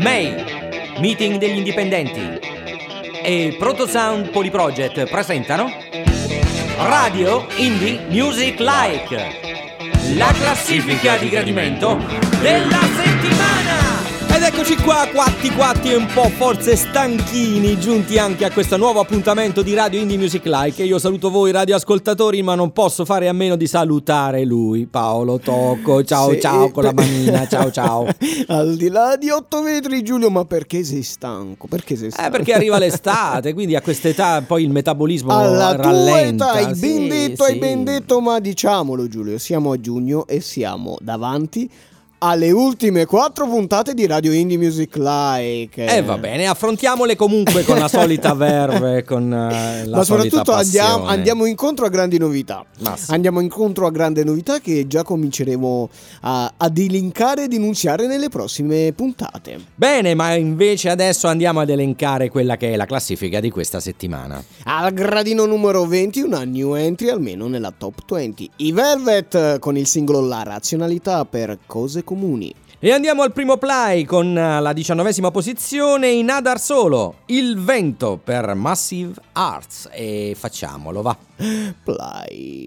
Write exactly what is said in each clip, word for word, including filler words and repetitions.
May, Meeting degli Indipendenti e Protosound Polyproject presentano Radio Indie Music Like, la classifica di gradimento della settimana. Ed eccoci qua, quatti quatti e un po' forse stanchini, giunti anche a questo nuovo appuntamento di Radio Indie Music Like. E io saluto voi radioascoltatori, ma non posso fare a meno di salutare lui, Paolo Tocco. Ciao sì, ciao con la manina, ciao ciao. Al di là di otto metri, Giulio, ma perché sei stanco? Perché sei stanco? Eh, perché arriva l'estate, quindi a quest'età poi il metabolismo alla rallenta. Tua età, hai ben sì, detto, sì. hai ben detto, ma diciamolo Giulio, siamo a giugno e siamo davanti alle ultime quattro puntate di Radio Indie Music Like. E eh, va bene, affrontiamole comunque con la solita verve, con uh, la ma solita soprattutto andiamo, passione. andiamo incontro a grandi novità. Sì. Andiamo incontro a grandi novità che già cominceremo a, a delincare ed enunciare nelle prossime puntate. Bene, ma invece adesso andiamo ad elencare quella che è la classifica di questa settimana. Al gradino numero venti, una new entry almeno nella top venti. I Velvet con il singolo La razionalità per cose comuni. E andiamo al primo play con la diciannovesima posizione in Adar Solo, Il vento per Massive Arts. E facciamolo, va. Play.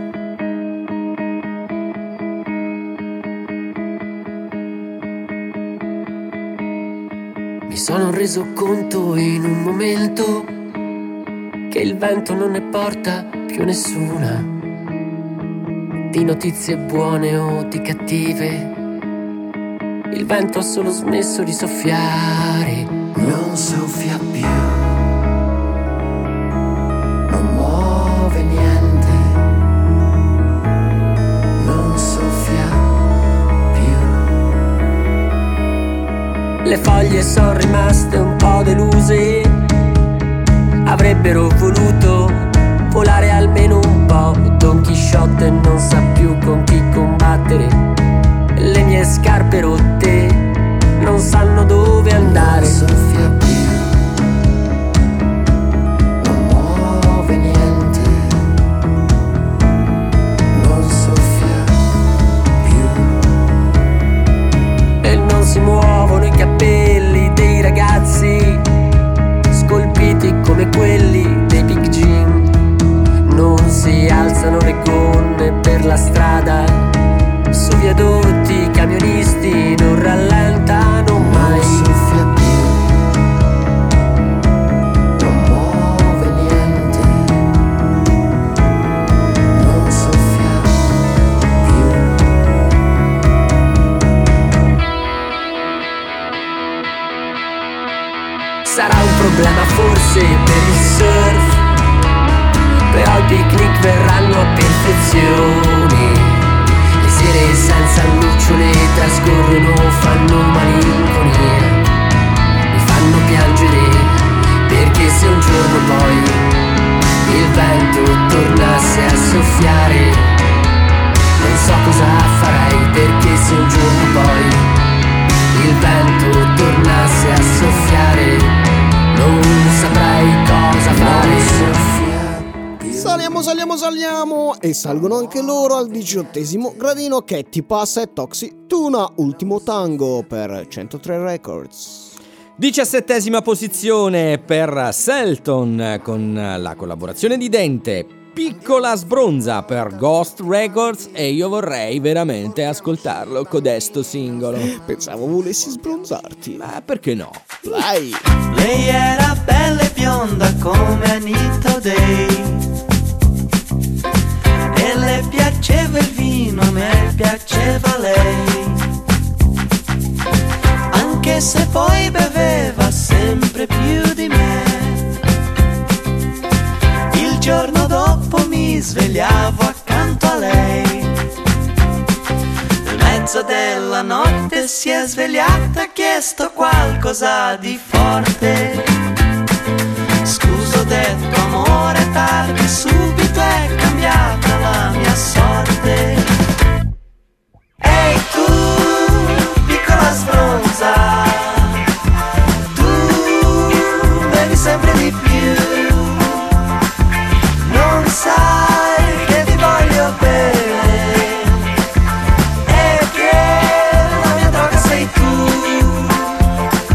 Mi sono reso conto in un momento che il vento non ne porta più nessuna, di notizie buone o di cattive. Il vento ha solo smesso di soffiare. Non soffia più, non muove niente, non soffia più. Le foglie sono rimaste un po' deluse, avrebbero voluto volare almeno un po'. Don Chisciotte non sa più con chi combattere. Le mie scarpe rotte non sanno dove andare. Non soffia più, non muove niente, non soffia più. E non si muovono i capelli dei ragazzi scolpiti come quelli dei Big Jim. Non si alzano le gonne per la strada, su viadotti i camionisti non rallentano mai. Non soffia più, non muove niente, non soffia più. Sarà un problema forse per il surf, però i picnic verranno a perfezione. Sere senza lucciole trascorrono, fanno malinconia, mi fanno piangere, perché se un giorno poi il vento tornasse a soffiare, non so cosa farai, perché se un giorno poi il vento tornasse a soffiare, non saprai cosa fare. Saliamo, saliamo, saliamo e salgono anche loro al diciottesimo gradino Katy Passa e Toxi Tuna Ultimo Tango per centotré Records. Diciassettesima posizione per Selton con la collaborazione di Dente, Piccola Sbronza per Ghost Records, e io vorrei veramente ascoltarlo codesto singolo. Pensavo volessi sbronzarti. Ma perché no? Vai! Lei era bella e bionda come Anita O'Day e le piaceva il vino, a me piaceva lei, anche se poi beveva sempre più di me. Il giorno dopo mi svegliavo accanto a lei, nel mezzo della notte si è svegliata e ha chiesto qualcosa di forte. Scusa, ho detto amore, tardi, subito è cambiata la mia sorte. Ehi tu, piccola sbronza, tu bevi sempre di più, non sai che ti voglio bene e che la mia droga sei tu.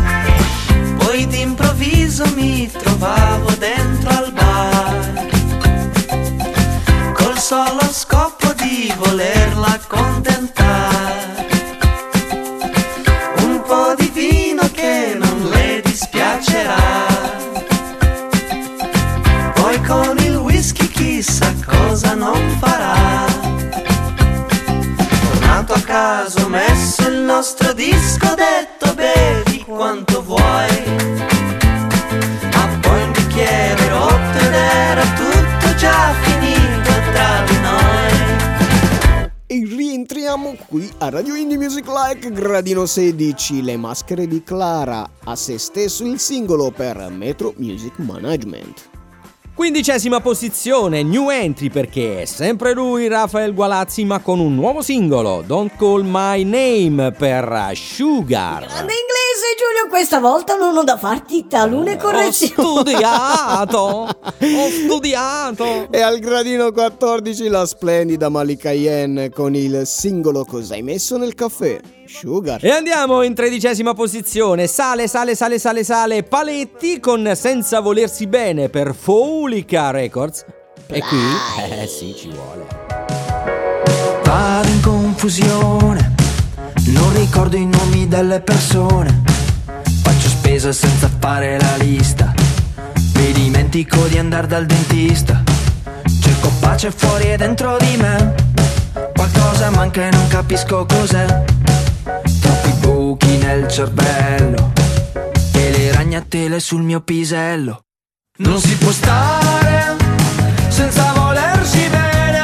il nostro disco, ho detto bevi quanto vuoi, ma poi un bicchiere rotto ed era tutto già finito tra di noi. E rientriamo qui a Radio Indie Music Like, gradino sedici, Le maschere di Clara, a se stesso il singolo per Metro Music Management. Quindicesima posizione, new entry, perché è sempre lui, Rafael Gualazzi, ma con un nuovo singolo, Don't Call My Name, per Sugar. Grande inglese, Giulio, questa volta non ho da farti talune correzioni. Ho studiato, ho studiato. E al gradino quattordici la splendida Malika Yen con il singolo Cosa hai messo nel caffè? Sugar. E andiamo in tredicesima posizione, sale, sale, sale, sale, sale, Paletti con Senza volersi bene per Foulica Records. E qui, eh sì, ci vuole. Vado in confusione, non ricordo i nomi delle persone, faccio spesa senza fare la lista, mi dimentico di andare dal dentista, cerco pace fuori e dentro di me, qualcosa manca e non capisco cos'è, troppi buchi nel cervello e le ragnatele sul mio pisello. Non si può stare senza volersi bene,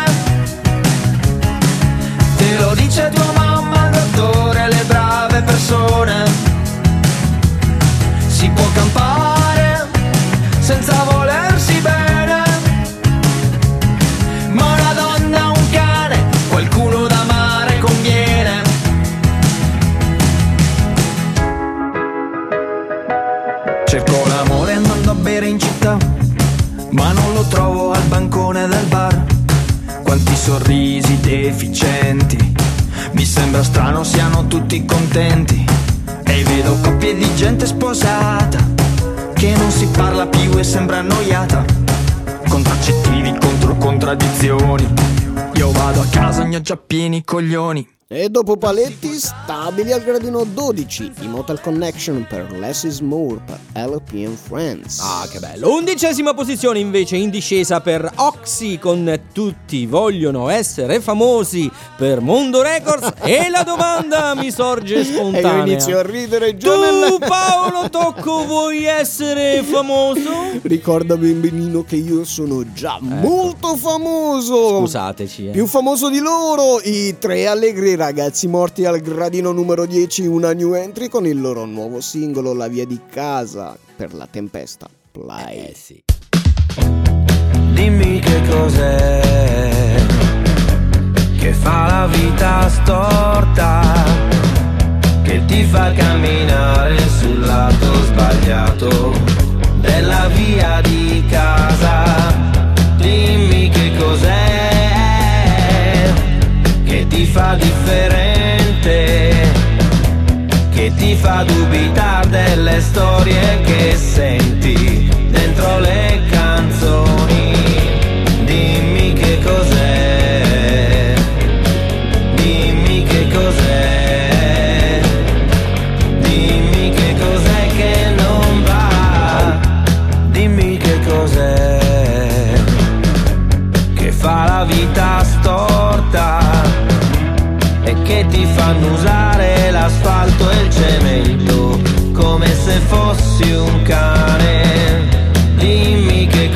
te lo dice tua mamma, il dottore, le brave persone. Si può campare senza volersi bene, ma una donna, un cane, qualcuno da amare conviene. Cerco l'amore andando a bere in città, ma non lo trovo al bancone del bar. Quanti sorrisi deficienti, mi sembra strano siano tutti contenti. E vedo coppie di gente sposata che non si parla più e sembra annoiata. Contraccettivi contro contraddizioni, io vado a casa ne ho già pieni i coglioni. E dopo Paletti, stabili al gradino dodici, Immortal Connection per Less is More per L P and Friends. Ah, che bello. Undicesima posizione invece in discesa per Oxy con Tutti vogliono essere famosi per Mondo Records. E la domanda mi sorge spontanea. E io inizio a ridere già Tu nel... Paolo Tocco vuoi essere famoso? Ricorda benino che io sono già ecco. molto famoso. Scusateci eh. Più famoso di loro, i tre allegri ragazzi morti al gradino numero dieci, una new entry con il loro nuovo singolo La via di casa per La tempesta. Play. Eh sì. Dimmi che cos'è che fa la vita storta, che ti fa camminare sul lato sbagliato della via di casa. Dimmi che cos'è che ti fa differente, che ti fa dubitare delle storie che senti dentro le canzoni. Dimmi che cos'è, dimmi che cos'è, dimmi che cos'è che non va, dimmi che cos'è che fa la vita storta e che ti fanno usare l'asfalto e il cemento come se fossi un cane. Dimmi che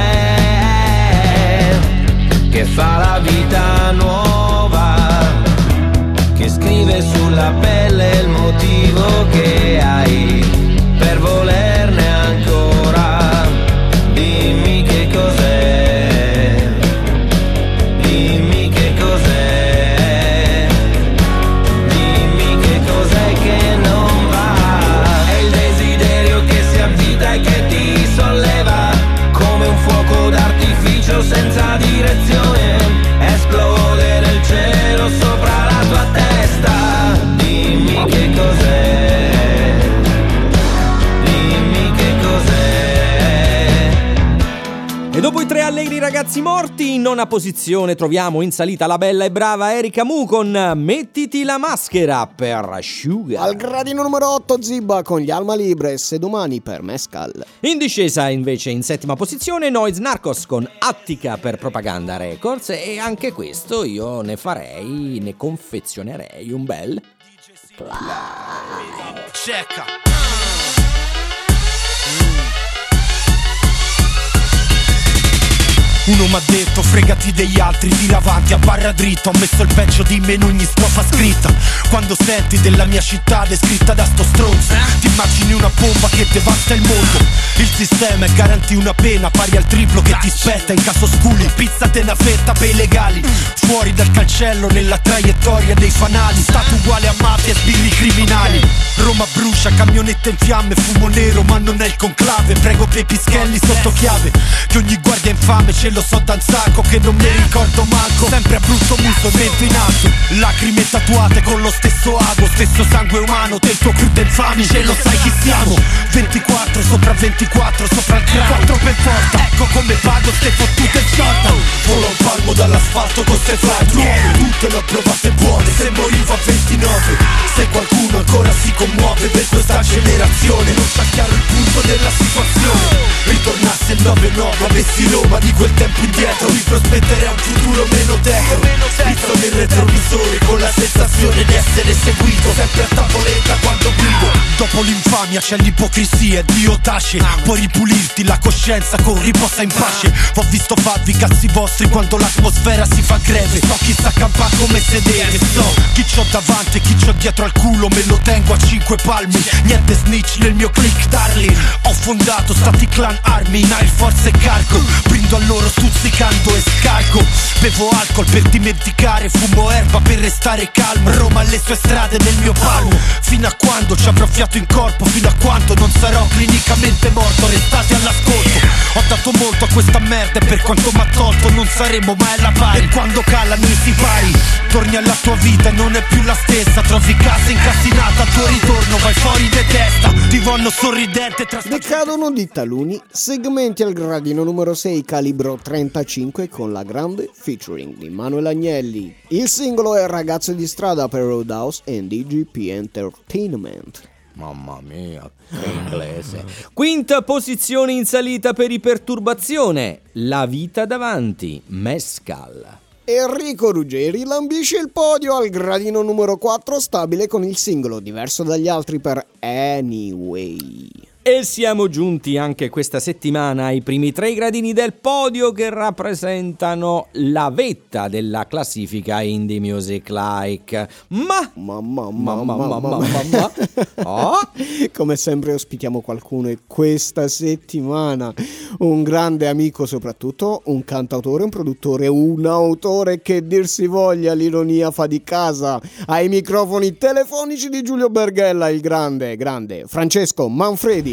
cos'è che fa la vita nuova, che scrive sulla pelle il motivo che hai per volerne ancora. Dimmi che cos'è, dimmi che cos'è, dimmi che cos'è che non va. È il desiderio che si avvita e che ti solleva come un fuoco d'artificio senza direzione, esplode nel cielo sopra la tua testa. Dimmi che cos'è, dimmi che cos'è. E dopo i tre allegri ragazzi morti, in nona posizione troviamo in salita la bella e brava Erika Mu con Mettiti la maschera per Sugar. Al gradino numero otto Zibba con Gli Alma Libres e Domani per Mescal. In discesa invece in settima posizione Noise Narcos con Attica per Propaganda Records, e anche questo io ne farei, ne confezionerei un bel Live. Cerca. Uno m'ha detto fregati degli altri, tira avanti a barra dritto. Ho messo il peggio di me in ogni strofa scritta. Quando senti della mia città descritta da sto stronzo, ti immagini una bomba che devasta il mondo. Il sistema è garantì una pena pari al triplo che ti spetta in caso sculi. Pizzate una fetta per i legali, fuori dal cancello nella traiettoria dei fanali. Stato uguale a mafia e sbirri criminali. Roma brucia, camionetta in fiamme, fumo nero ma non è il conclave. Prego per i pischelli sotto chiave, che ogni guardia infame ce lo so da un sacco che non mi ricordo manco. Sempre a brutto muso dentro in alto, lacrime tatuate con lo stesso ago, stesso sangue umano del tuo crudo infami. Ce lo sai chi siamo, ventiquattro sopra ventiquattro sopra il cranio, quattro ben forte. Ecco come pago ste fottute sciorta. Volo un palmo dall'asfalto con ste flag nuove, tutte le ho provate buone, se morivo a ventinove. Se qualcuno ancora si commuove per questa generazione, non sta chiaro il punto della situazione. Ritornasse il nove nove, avessi Roma di quel tempo indietro, mi prospetterei un futuro meno tetro. Visto nel retrovisore con la sensazione di essere seguito, sempre a tavoletta quando guido. Dopo l'infamia c'è l'ipocrisia e Dio tace. Puoi ripulirti la coscienza con riposa in pace. Ho visto farvi cazzi vostri quando l'atmosfera si fa greve. So chi sa campare come sedere, so chi c'ho davanti e chi c'ho dietro al culo. Me lo tengo a cinque palmi, niente snitch nel mio click darling. Ho fondato stati clan armi in Air Force e Cargo. Brindo a loro stuzzicando e scalco. Bevo alcol per dimenticare, fumo erba per restare calmo. Roma alle sue strade nel mio palmo. Fino a quando ci avrò fiato in corpo, fino a quando non sarò clinicamente morto. Restate all'ascolto, ho dato molto a questa merda e per quanto m'ha tolto non saremo mai alla pari. E quando calano i sipari, torni alla tua vita e non è più la stessa. Trovi casa incasinata, al tuo ritorno vai fuori di testa. Ti vanno sorridente tra... Decadono di taluni segmenti al gradino numero sei calibro trentacinque con La Grande featuring di Manuel Agnelli. Il singolo è Ragazzo di strada per Roadhouse e D G P Entertainment. Mamma mia, che inglese. Quinta posizione in salita per Iperturbazione, La vita davanti, Mescal. Enrico Ruggeri lambisce il podio al gradino numero quattro, stabile con il singolo diverso dagli altri per Anyway. E siamo giunti anche questa settimana ai primi tre gradini del podio che rappresentano la vetta della classifica Indie Music Like. Ma Mamma mamma mamma mamma mamma mamma. Oh? Come sempre ospitiamo qualcuno e questa settimana un grande amico, soprattutto un cantautore, un produttore, un autore che dir si voglia, l'ironia fa di casa. Ai microfoni telefonici di Giulio Berghella, il grande, grande Francesco Manfredi.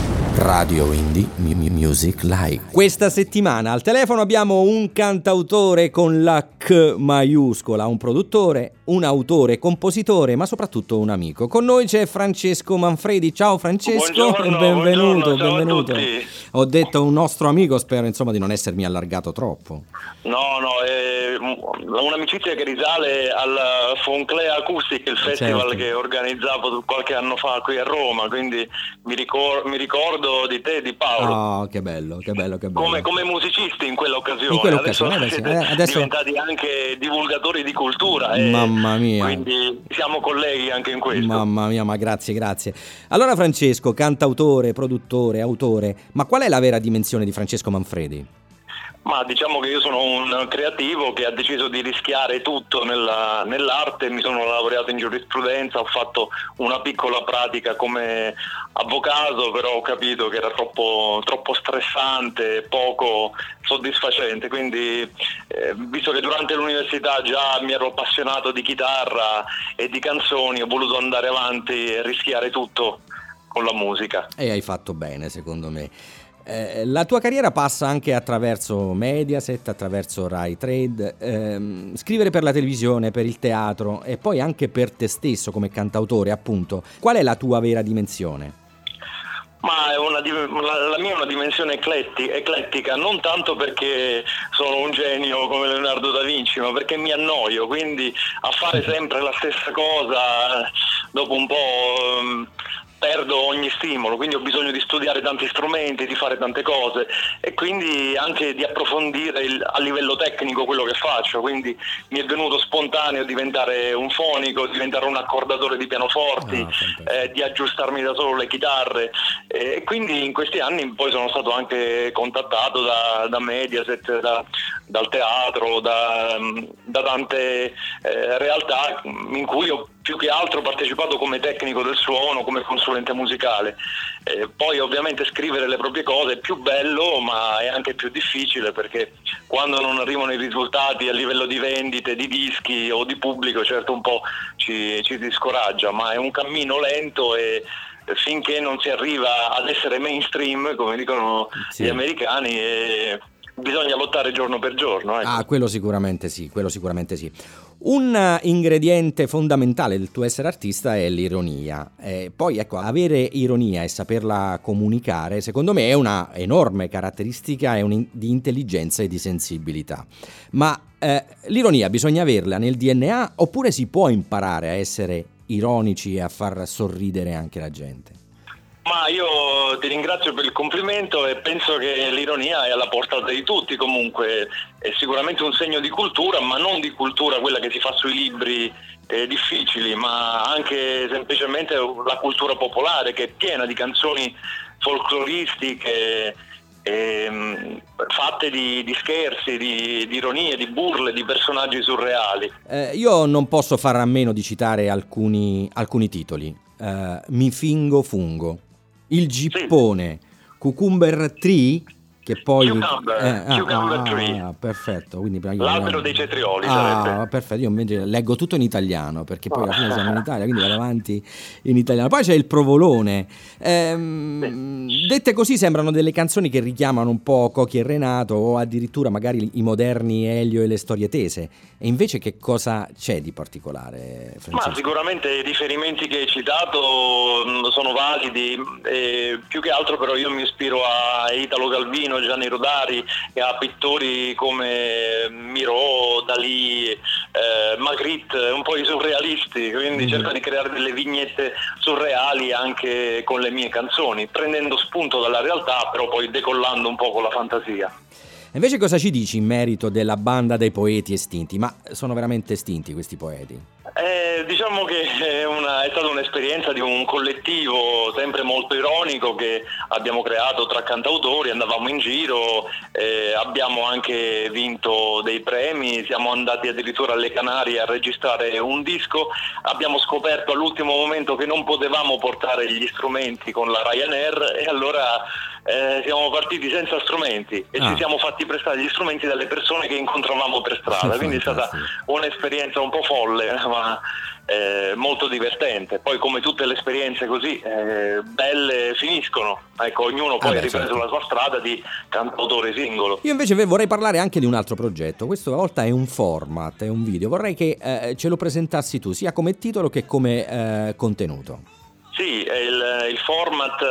Radio Indie Music Like. Questa settimana al telefono abbiamo un cantautore con la K maiuscola, un produttore, un autore, compositore, ma soprattutto un amico. Con noi c'è Francesco Manfredi. Ciao Francesco, buongiorno, benvenuto, buongiorno, ciao benvenuto. a tutti. Ho detto un nostro amico, spero insomma di non essermi allargato troppo. No, no, è un'amicizia che risale al Fonclea Acoustic, il festival Certo. che organizzavo qualche anno fa qui a Roma, quindi mi, ricor- mi ricordo di te e di Paolo. Oh, che bello, che bello, che bello. Come, come musicisti in quell'occasione, In quell'occasione, adesso eh, sì. siete Eh, adesso- diventati anche divulgatori di cultura e Mamma mia. quindi siamo colleghi anche in questo. Mamma mia, ma grazie, grazie. Allora Francesco, cantautore, produttore, autore, ma qual è la vera dimensione di Francesco Manfredi? Ma diciamo che io sono un creativo che ha deciso di rischiare tutto nella, nell'arte, mi sono laureato in giurisprudenza, ho fatto una piccola pratica come avvocato, però ho capito che era troppo, troppo stressante, poco soddisfacente, quindi eh, visto che durante l'università già mi ero appassionato di chitarra e di canzoni, ho voluto andare avanti e rischiare tutto con la musica. E hai fatto bene, secondo me. Eh, la tua carriera passa anche attraverso Mediaset, attraverso Rai Trade, ehm, scrivere per la televisione, per il teatro e poi anche per te stesso come cantautore, appunto. Qual è la tua vera dimensione? Ma è una, la, la mia è una dimensione ecletti, eclettica, non tanto perché sono un genio come Leonardo da Vinci, ma perché mi annoio, quindi a fare sempre la stessa cosa dopo un po' perdo ogni stimolo, quindi ho bisogno di studiare tanti strumenti, di fare tante cose e quindi anche di approfondire il, a livello tecnico quello che faccio, quindi mi è venuto spontaneo diventare un fonico, diventare un accordatore di pianoforti, ah, eh, di aggiustarmi da solo le chitarre e quindi in questi anni poi sono stato anche contattato da, da Mediaset, da, dal teatro, da, da tante eh, realtà in cui ho più che altro partecipato come tecnico del suono, come consulente musicale. Eh, poi ovviamente scrivere le proprie cose è più bello, ma è anche più difficile, perché quando non arrivano i risultati a livello di vendite, di dischi o di pubblico, certo un po' ci, ci discoraggia, ma è un cammino lento e finché non si arriva ad essere mainstream, come dicono sì. gli americani, e bisogna lottare giorno per giorno. Ecco. Ah, quello sicuramente sì, quello sicuramente sì. Un ingrediente fondamentale del tuo essere artista è l'ironia. Eh, poi ecco, avere ironia e saperla comunicare, secondo me, è una enorme caratteristica e un, di intelligenza e di sensibilità. Ma eh, l'ironia bisogna averla nel D N A oppure si può imparare a essere ironici e a far sorridere anche la gente? Ma io ti ringrazio per il complimento e penso che l'ironia è alla portata di tutti, comunque è sicuramente un segno di cultura, ma non di cultura quella che si fa sui libri eh, difficili, ma anche semplicemente la cultura popolare, che è piena di canzoni folcloristiche ehm, fatte di, di scherzi, di, di ironie, di burle, di personaggi surreali. Eh, io non posso fare a meno di citare alcuni, alcuni titoli. Uh, Mi fingo fungo, Il Gippone, sì. Cucumber Tree, che poi Cucumber, eh, Cucumber ah, Tree. Ah, perfetto, quindi l'albero dei cetrioli. Ah, sarebbe. perfetto, io invece leggo tutto in italiano, perché poi alla fine siamo in Italia, quindi vado avanti in italiano. Poi c'è il provolone. Ehm, sì. Dette così sembrano delle canzoni che richiamano un po' Cocchi e Renato o addirittura magari i moderni Elio e le storie tese. E invece che cosa c'è di particolare, Francesco? Ma sicuramente i riferimenti che hai citato sono validi, e più che altro però io mi ispiro a Italo Calvino, Gianni Rodari e a pittori come Miro, Dalì, eh, Magritte, un po' i surrealisti, quindi mm. cerco di creare delle vignette surreali anche con le mie canzoni, prendendo spunto dalla realtà però poi decollando un po' con la fantasia. Invece cosa ci dici in merito della banda dei poeti estinti? Ma sono veramente estinti questi poeti? Eh, diciamo che è, una, è stata un'esperienza di un collettivo sempre molto ironico che abbiamo creato tra cantautori, andavamo in giro, eh, abbiamo anche vinto dei premi, siamo andati addirittura alle Canarie a registrare un disco, abbiamo scoperto all'ultimo momento che non potevamo portare gli strumenti con la Ryanair e allora eh, siamo partiti senza strumenti e ah. ci siamo fatti prestare gli strumenti dalle persone che incontravamo per strada, quindi è stata un'esperienza un po' folle, ma Eh, molto divertente. Poi come tutte le esperienze così eh, belle finiscono, ecco, ognuno poi ah, ha ripreso certo. la sua strada di cantautore singolo. Io invece vorrei parlare anche di un altro progetto. Questa volta è un format, è un video. Vorrei che eh, ce lo presentassi tu sia come titolo che come eh, contenuto. Sì, il, il format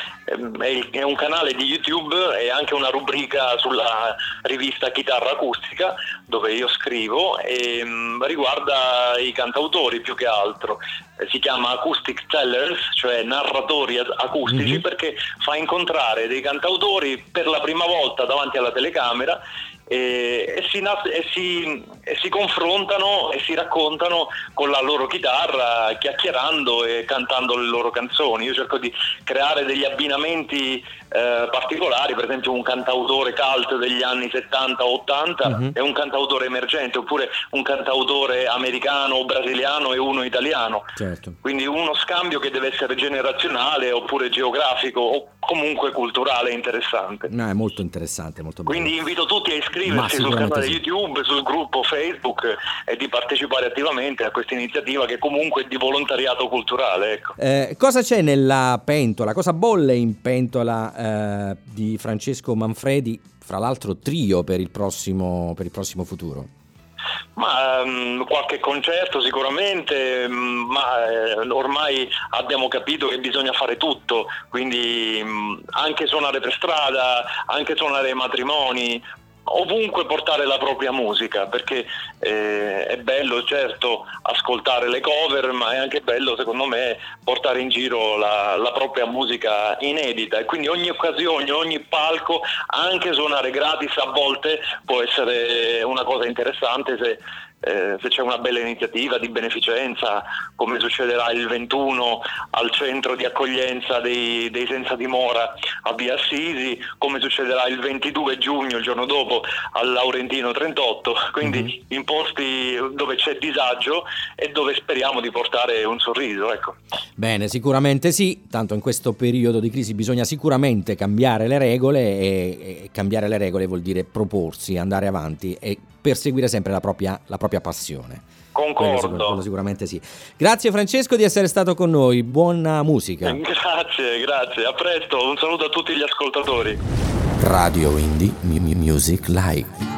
eh, è un canale di YouTube e anche una rubrica sulla rivista Chitarra Acustica dove io scrivo e mh, riguarda i cantautori più che altro. Eh, si chiama Acoustic Tellers, cioè narratori acustici, mm-hmm. perché fa incontrare dei cantautori per la prima volta davanti alla telecamera E, e, si, e, si, e si confrontano e si raccontano con la loro chitarra, chiacchierando e cantando le loro canzoni. Io cerco di creare degli abbinamenti eh, particolari, per esempio un cantautore cult degli anni settanta ottanta mm-hmm. e un cantautore emergente, oppure un cantautore americano o brasiliano e uno italiano. Certo. Quindi uno scambio che deve essere generazionale oppure geografico o comunque culturale interessante. No, è molto interessante, molto bello. Quindi invito tutti a iscriversi sul canale sì. YouTube, sul gruppo Facebook e di partecipare attivamente a questa iniziativa che comunque è di volontariato culturale. Ecco. Eh, cosa c'è nella pentola? Cosa bolle in pentola eh, di Francesco Manfredi, fra l'altro trio per il prossimo, per il prossimo futuro? Ma um, qualche concerto sicuramente, um, ma eh, ormai abbiamo capito che bisogna fare tutto, quindi um, anche suonare per strada, anche suonare ai matrimoni, ovunque portare la propria musica, perché eh, è bello certo ascoltare le cover, ma è anche bello secondo me portare in giro la, la propria musica inedita, e quindi ogni occasione, ogni palco, anche suonare gratis a volte può essere una cosa interessante se Eh, se c'è una bella iniziativa di beneficenza, come succederà il ventuno al centro di accoglienza dei, dei senza dimora a Via Assisi, come succederà il ventidue giugno, il giorno dopo, al Laurentino trentotto, quindi mm-hmm. in posti dove c'è disagio e dove speriamo di portare un sorriso, ecco. Bene, sicuramente sì, tanto in questo periodo di crisi bisogna sicuramente cambiare le regole, e, e cambiare le regole vuol dire proporsi, andare avanti e perseguire sempre la propria, la propria passione. Concordo. Quello, quello sicuramente sì. Grazie Francesco di essere stato con noi, buona musica. Grazie, grazie, a presto, un saluto a tutti gli ascoltatori. Radio Indie Music Live.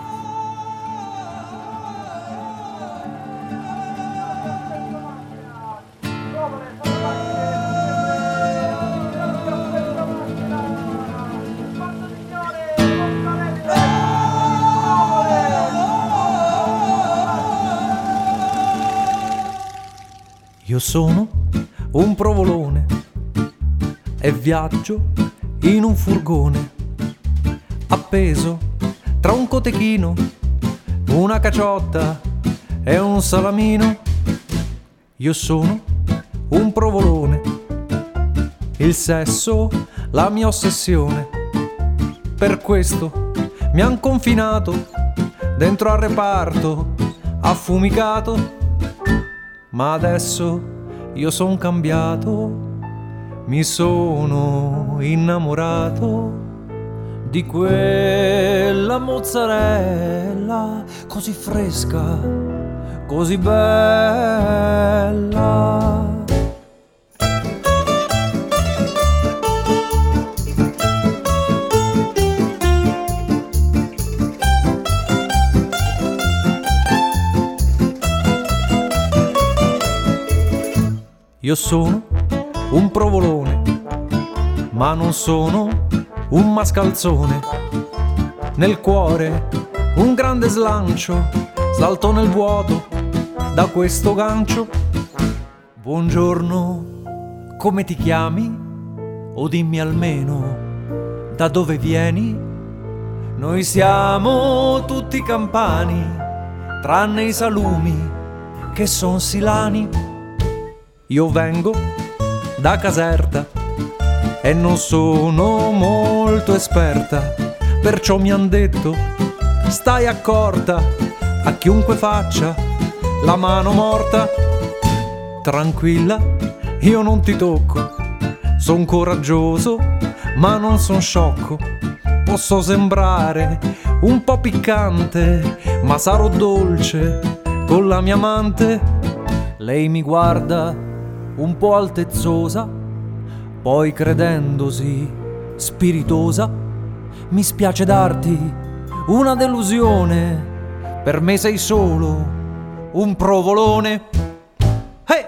Io sono un provolone e viaggio in un furgone appeso tra un cotechino, una caciotta e un salamino. Io sono un provolone, il sesso la mia ossessione, per questo mi han confinato dentro al reparto affumicato. Ma adesso io son cambiato, mi sono innamorato di quella mozzarella così fresca, così bella. Io sono un provolone, ma non sono un mascalzone. Nel cuore un grande slancio, salto nel vuoto da questo gancio. Buongiorno, come ti chiami? O dimmi almeno da dove vieni? Noi siamo tutti campani, tranne i salumi che son silani. Io vengo da Caserta e non sono molto esperta, perciò mi han detto stai accorta a chiunque faccia la mano morta. Tranquilla, io non ti tocco, son coraggioso ma non son sciocco. Posso sembrare un po' piccante, ma sarò dolce con la mia amante. Lei mi guarda un po' altezzosa, poi credendosi spiritosa, mi spiace darti una delusione, per me sei solo un provolone. Hey!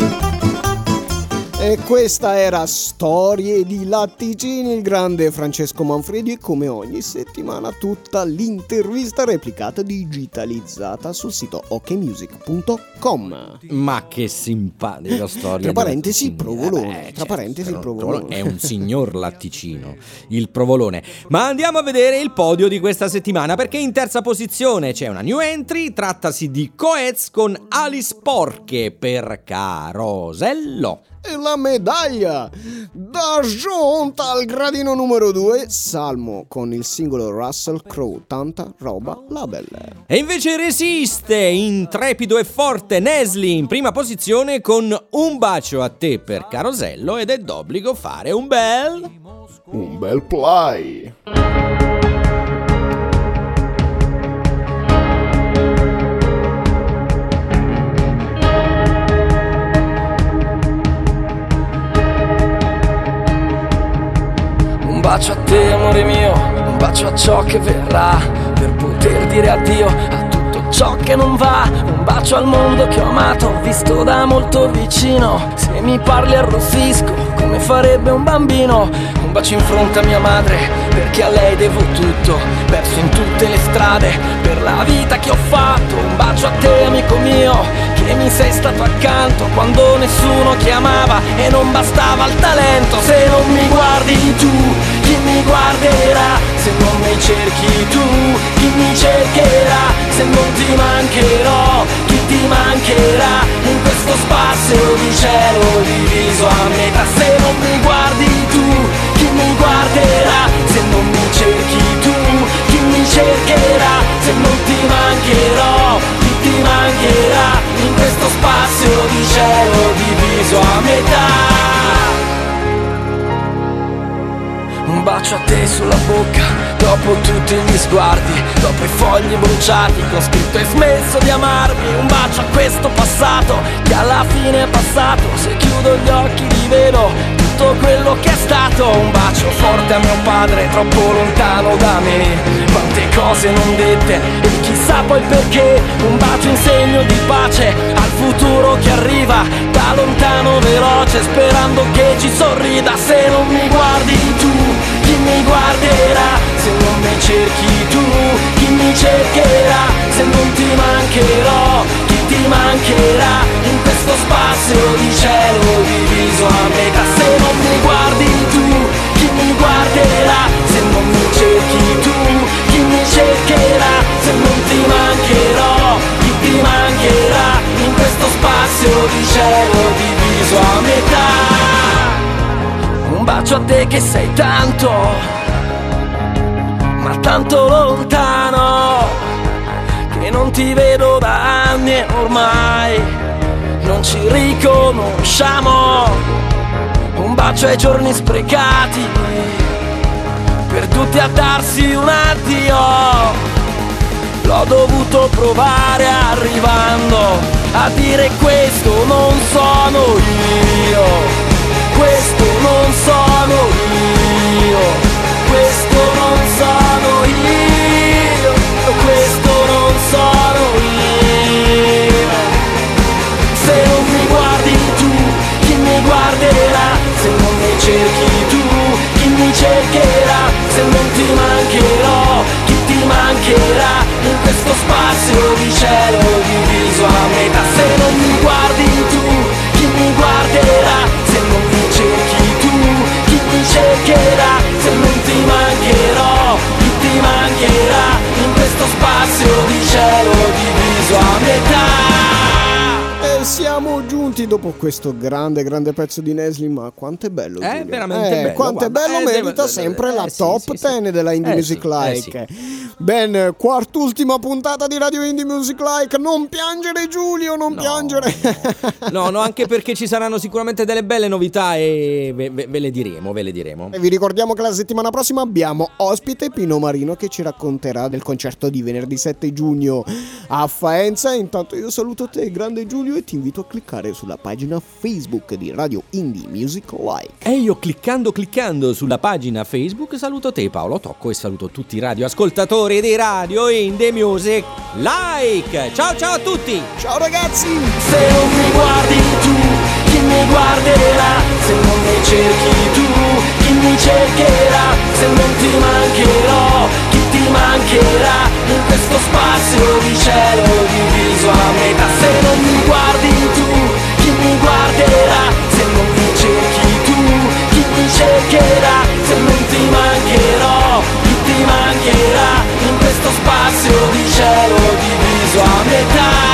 E questa era Storie di latticini, il grande Francesco Manfredi, e come ogni settimana tutta l'intervista replicata digitalizzata sul sito ok music punto com. Ma che simpatica storia. Tra parentesi provolone, eh beh, tra certo, parentesi il provolone. È un signor latticino, il provolone. Ma andiamo a vedere il podio di questa settimana, perché in terza posizione c'è una new entry, trattasi di Coez con Ali Sporche per Carosello. E la medaglia da giunta al gradino numero due, Salmo con il singolo Russell Crowe, Tanta roba label. E invece resiste intrepido e forte Nesli in prima posizione con Un bacio a te per Carosello, ed è d'obbligo fare un bel un bel play. Un bacio a te amore mio, un bacio a ciò che verrà, per poter dire addio a tutto ciò che non va. Un bacio al mondo che ho amato, visto da molto vicino. Se mi parli arrossisco come farebbe un bambino. Un bacio in fronte a mia madre, perché a lei devo tutto, perso in tutte le strade per la vita che ho fatto. Un bacio a te amico mio, che mi sei stato accanto quando nessuno chiamava e non bastava il talento. Se non mi guardi tu, chi mi guarderà? Se non mi cerchi tu, chi mi cercherà? Se non ti mancherò, chi ti mancherà? In questo spazio di cielo diviso a metà. Se non mi guardi tu, chi mi guarderà? Se non mi cerchi tu, chi mi cercherà? Se non ti mancherò, chi ti mancherà? In questo spazio di cielo diviso a metà. Un bacio a te sulla bocca, dopo tutti gli sguardi, dopo i fogli bruciati con scritto hai smesso di amarmi. Un bacio a questo passato che alla fine è passato. Se chiudo gli occhi rivedo tutto quello che è stato. Un bacio forte a mio padre, troppo lontano da me. Quante cose non dette e chissà poi perché. Un bacio in segno di pace al futuro che arriva da lontano veloce, sperando che ci sorrida. Se non mi guardi tu, chi mi guarderà? Se non mi cerchi tu, chi mi cercherà? Se non ti mancherò, chi ti mancherà? In questo spazio di cielo diviso a metà. Se non mi guardi tu, chi mi guarderà? Se non mi cerchi tu, chi mi cercherà? Se non ti mancherò, chi ti mancherà? In questo spazio di cielo diviso a metà. Un bacio a te che sei tanto, ma tanto lontano, che non ti vedo da anni e ormai non ci riconosciamo. Un bacio ai giorni sprecati, per tutti a darsi un addio. L'ho dovuto provare arrivando a dire questo non sono io, questo non sono io, questo non sono io, questo non sono io. Se non mi guardi tu, chi mi guarderà? Se non mi cerchi tu, chi mi cercherà? Se non ti mancherò, chi ti mancherà? In questo spazio di cielo diviso a metà. Se non mi guardi tu, chi mi guarderà? Se non mi cerchi tu, chi mi cercherà? Se non ti mancherò, chi ti mancherà? In questo spazio di cielo diviso a metà. E siamo giunti dopo questo grande grande pezzo di Nesli. Ma quanto è bello, È Giulio. veramente eh, bello, quanto è guarda. bello, Eh, merita devo- sempre eh, la sì, top sì, sì. dieci della Indie Eh, Music sì, eh, Like. Ben, quart'ultima puntata di Radio Indie Music Like. Non piangere, Giulio, non No. piangere. No, no, anche perché ci saranno sicuramente delle belle novità e ve, ve- ve le diremo, ve le diremo. E vi ricordiamo che la settimana prossima abbiamo ospite Pino Marino, che ci racconterà del concerto di venerdì sette giugno a Faenza. Intanto io saluto te, grande Giulio, e ti invito a cliccare sulla pagina Facebook di Radio Indie Music Like. E io cliccando cliccando sulla pagina Facebook saluto te, Paolo Tocco, e saluto tutti i radioascoltatori di Radio Indie Music Like. Ciao ciao a tutti. Ciao ragazzi. Se non mi guardi tu, chi mi guarderà? Se non mi cerchi tu, chi mi cercherà? Se non ti mancherò, chi ti mancherà? In questo spazio di cielo diviso a metà. Se non mi guardi tu, chi mi guarderà? Se non mi cerchi tu, chi mi cercherà? Se non ti mancherò, chi ti mancherà? In questo spazio di cielo diviso a metà.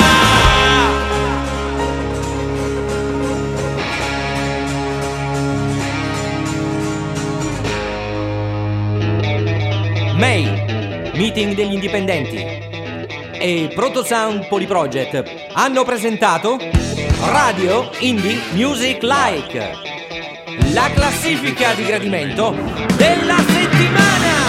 May, meeting degli indipendenti, e Protosound Polyproject hanno presentato Radio Indie Music Like, la classifica di gradimento della settimana.